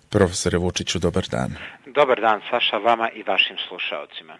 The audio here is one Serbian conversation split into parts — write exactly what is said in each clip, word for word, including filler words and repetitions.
Profesore Vučiću, dobar dan. Dobar dan, Saša, vama i vašim slušaocima.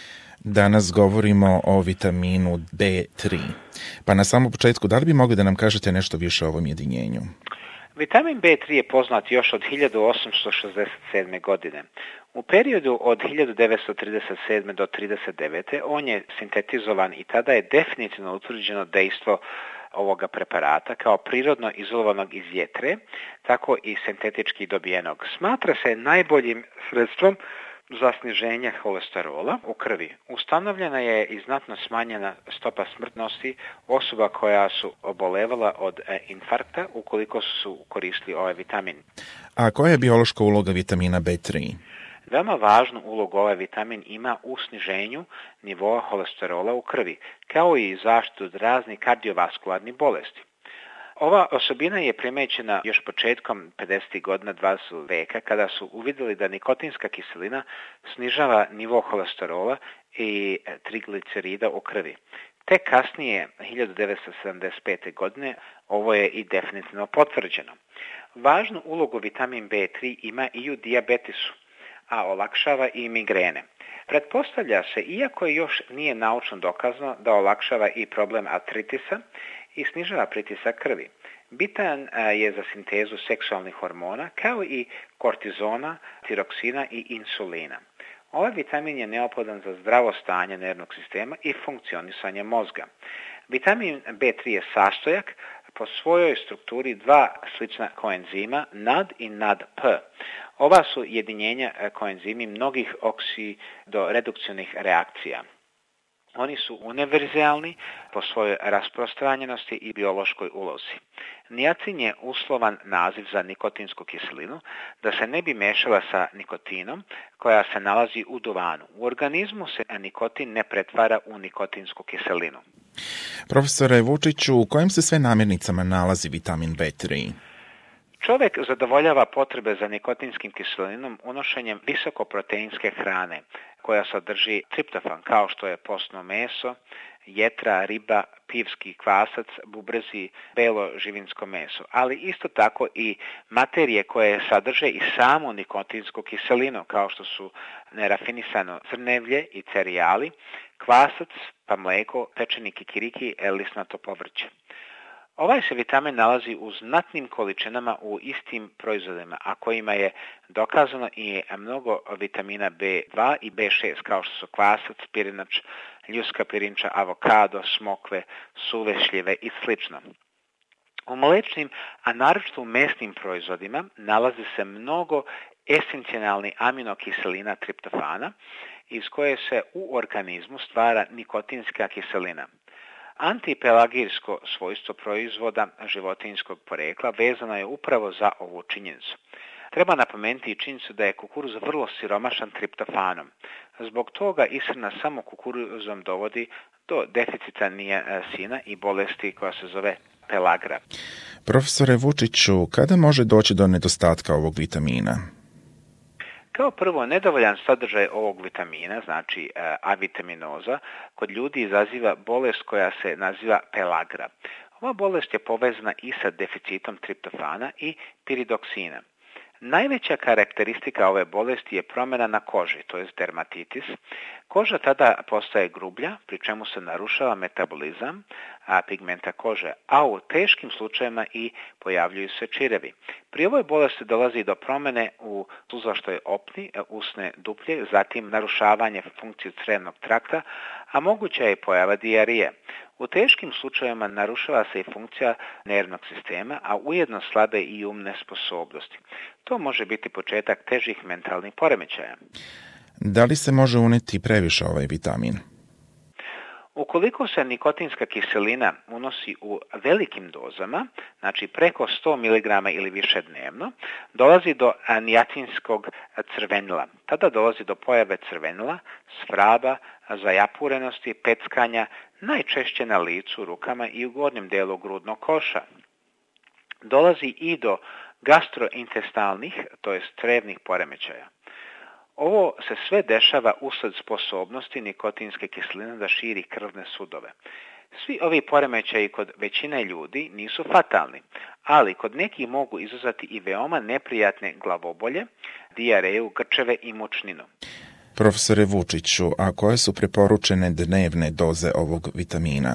Danas govorimo o vitaminu B tri. Pa na samom početku, da li bi mogli da nam kažete nešto više o ovom jedinjenju? Vitamin B tri je poznat još od hiljadu osamsto šezdeset sedme. godine. U periodu od hiljadu devetsto trideset sedme. do trideset devete. on je sintetizovan i tada je definitivno utvrđeno dejstvo ovoga preparata kao prirodno izolovanog iz jetre, tako i sintetički dobijenog. Smatra se najboljim sredstvom za sniženje holesterola u krvi. Ustanovljena je i znatno smanjena stopa smrtnosti osoba koja su obolevala od infarkta ukoliko su koristili ovaj vitamin. A koja je biološka uloga vitamina B tri? Veoma važnu ulogu ovaj vitamin ima u sniženju nivoa holesterola u krvi, kao i zaštitu od raznih kardiovaskularnih bolesti. Ova osobina je primećena još početkom pedesetih godina dvadesetog veka kada su uvidjeli da nikotinska kiselina snižava nivo holesterola i triglicerida u krvi. Tek kasnije, hiljadu devetsto sedamdeset pete. godine, ovo je i definitivno potvrđeno. Važnu ulogu vitamin B tri ima i u dijabetesu, a olakšava i migrene. Pretpostavlja se, iako još nije naučno dokazano, da olakšava i problem artritisa i snižava pritisak krvi. Bitan je za sintezu seksualnih hormona, kao i kortizona, tiroksina i insulina. Ovaj vitamin je neophodan za zdravo stanje nervnog sistema i funkcionisanje mozga. Vitamin B tri je sastojak po svojoj strukturi dva slična koenzima N A D i N A D P. Ova su jedinjenja koenzimi mnogih oksidoredukcionih reakcija. Oni su univerzalni po svojoj rasprostranjenosti i biološkoj ulozi. Niacin je uslovan naziv za nikotinsku kiselinu da se ne bi mešala sa nikotinom koja se nalazi u duvanu. U organizmu se nikotin ne pretvara u nikotinsku kiselinu. Profesore Vučiću, u kojim se sve namirnicama nalazi vitamin B tri? Čovjek zadovoljava potrebe za nikotinskim kiselinom unošenjem visokoproteinske hrane koja sadrži triptofan, kao što je postno meso, jetra, riba, pivski kvasac, bubrezi, belo živinsko meso, ali isto tako i materije koje sadrže i samu nikotinsku kiselinu, kao što su nerafinisano crnevlje i cereali, kvasac, pa mleko, pečeni kikiriki, lisnato povrće. Ovaj se vitamin nalazi u znatnim količinama u istim proizvodima, a kojima je dokazano i mnogo vitamina B dva i B šest, kao što su kvasac, pirinač, ljuska pirinča, avokado, smokve, suve šljive i sl. U mlečnim, a naročito u mesnim proizvodima, nalazi se mnogo esencijalnih aminokiselina triptofana, iz koje se u organizmu stvara nikotinska kiselina. Antipelagijsko svojstvo proizvoda životinjskog porekla vezano je upravo za ovu činjenicu. Treba napomenuti i činjenicu da je kukuruz vrlo siromašan triptofanom. Zbog toga ishrana samo kukuruzom dovodi do deficita niacina i bolesti koja se zove pelagra. Profesore Vučiću, kada može doći do nedostatka ovog vitamina? Kao prvo, nedovoljan sadržaj ovog vitamina, znači avitaminoza, kod ljudi izaziva bolest koja se naziva pelagra. Ova bolest je povezana i sa deficitom triptofana i piridoksina. Najveća karakteristika ove bolesti je promjena na koži, to je dermatitis. Koža tada postaje grublja, pri čemu se narušava metabolizam a pigmenta kože, a u teškim slučajevima i pojavljuju se čirevi. Pri ovoj bolesti dolazi do promjene u suzaštoj opni, usne duplje, zatim narušavanje funkcije crevnog trakta, a moguća je pojava dijarije. U teškim slučajevima narušava se i funkcija nervnog sistema, a ujedno slabe i umne sposobnosti. To može biti početak težih mentalnih poremećaja. Da li se može uneti previše ovaj vitamin? Ukoliko se nikotinska kiselina unosi u velikim dozama, znači preko sto miligrama ili više dnevno, dolazi do niacinskog crvenila. Tada dolazi do pojave crvenila, svraba, zajapurenosti, peckanja, najčešće na licu, rukama i u gornjem delu grudnog koša. Dolazi i do gastrointestalnih, to jest crevnih poremećaja. Ovo se sve dešava usled sposobnosti nikotinske kiseline da širi krvne sudove. Svi ovi poremećaji kod većine ljudi nisu fatalni, ali kod nekih mogu izazvati i veoma neprijatne glavobolje, dijareju, grčeve i mučninu. Profesore Vučiću, a koje su preporučene dnevne doze ovog vitamina?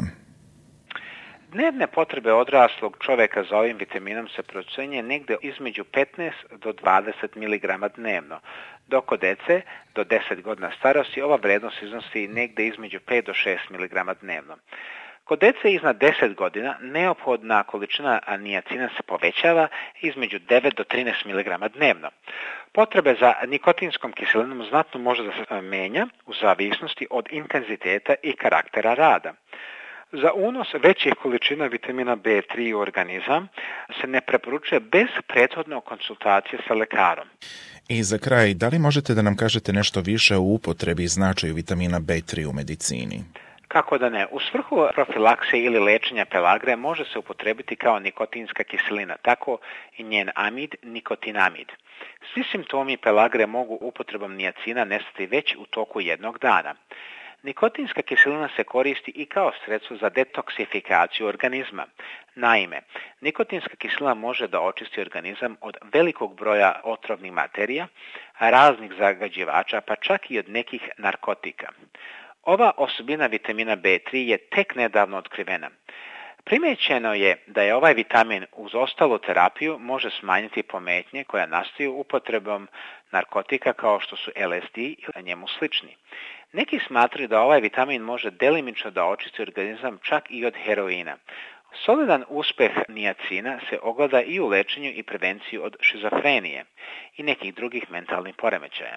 Dnevne potrebe odraslog čoveka za ovim vitaminom se procenjuje negde između petnaest do dvadeset miligrama dnevno, dok kod dece do deset godina starosti ova vrednost iznosi negde između pet do šest miligrama dnevno. Kod dece iznad deset godina neophodna količina nijacina se povećava između devet do trinaest miligrama dnevno. Potrebe za nikotinskom kiselinom znatno može da se menja u zavisnosti od intenziteta i karaktera rada. Za unos većih količina vitamina B tri u organizam se ne preporučuje bez prethodne konsultacije sa lekarom. I za kraj, da li možete da nam kažete nešto više o upotrebi i značaju vitamina B tri u medicini? Kako da ne? U svrhu profilakse ili lečenja pelagre može se upotrebiti kao nikotinska kiselina, tako i njen amid, nikotinamid. Svi simptomi pelagre mogu upotrebom nijacina nestati već u toku jednog dana. Nikotinska kiselina se koristi i kao sredstvo za detoksifikaciju organizma. Naime, nikotinska kiselina može da očisti organizam od velikog broja otrovnih materija, raznih zagađivača, pa čak i od nekih narkotika. Ova osobina vitamina B tri je tek nedavno otkrivena. Primećeno je da je ovaj vitamin uz ostalu terapiju može smanjiti pometnje koja nastaju upotrebom narkotika kao što su L S D i njemu slični. Neki smatraju da ovaj vitamin može delimično da očisti organizam čak i od heroina. Solidan uspeh nijacina se ogleda i u lečenju i prevenciji od šizofrenije i nekih drugih mentalnih poremećaja.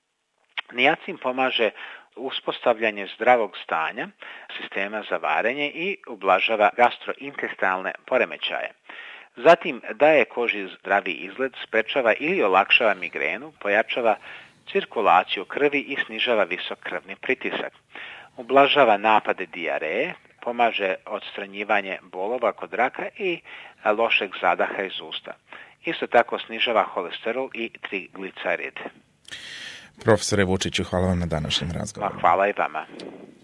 Nijacin pomaže uspostavljanje zdravog stanja sistema za varenje i ublažava gastrointestinalne poremećaje. Zatim daje koži zdravi izgled, sprečava ili olakšava migrenu, pojačava cirkulaciju krvi i snižava visok krvni pritisak. Ublažava napade dijareje, pomaže odstranjivanje bolova kod raka i lošeg zadaha iz usta. Isto tako snižava holesterol i triglicerid. Profesore Vučiću, hvala vam na današnjem razgovoru. Hvala i vama.